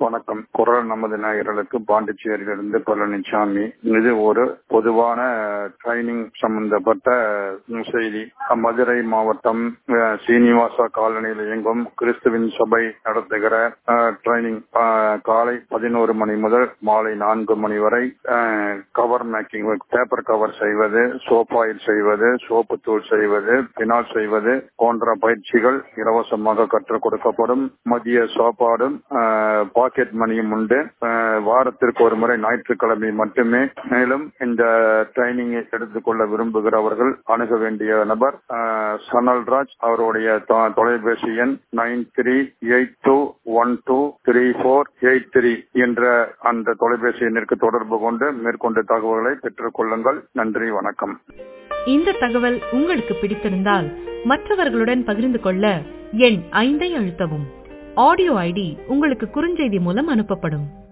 வணக்கம். குரல் நமது நேயர்களுக்கு பாண்டிச்சேரியிலிருந்து பழனிசாமி. இது ஒரு பொதுவான ட்ரைனிங் சம்பந்தப்பட்ட செய்தி. மதுரை மாவட்டம் சீனிவாசா காலனியில் இயங்கும் கிறிஸ்துவின் சபை நடத்துகிற ட்ரைனிங் காலை 11 மணி முதல் மாலை 4 மணி வரை கவர் மேக்கிங், பேப்பர் கவர் செய்வது, சோப் ஆயில் செய்வது, சோப்பு தூள் செய்வது, பினால் செய்வது போன்ற பயிற்சிகள் இலவசமாக கற்றுக் கொடுக்கப்படும். மதிய சாப்பாடும் பாக்கெட் மணியும் உண்டு. வாரத்திற்கு ஒரு முறை ஞாயிற்றுக்கிழமை மட்டுமே. மேலும் இந்த ட்ரைனிங்கை எடுத்துக்கொள்ள விரும்புகிறவர்கள் அணுக வேண்டிய நபர் சனல்ராஜ். அவருடைய தொலைபேசி எண் 9382123483 என்ற அந்த தொலைபேசி எண்ணிற்கு தொடர்பு கொண்டு மேற்கொண்ட தகவல்களை பெற்றுக் கொள்ளுங்கள். நன்றி, வணக்கம். இந்த தகவல் உங்களுக்கு பிடித்திருந்தால் மற்றவர்களுடன் பகிர்ந்து கொள்ள எண் 5 அழுத்தவும். ஆடியோ ஐடி உங்களுக்கு குறுஞ்செய்தி மூலம் அனுப்பப்படும்.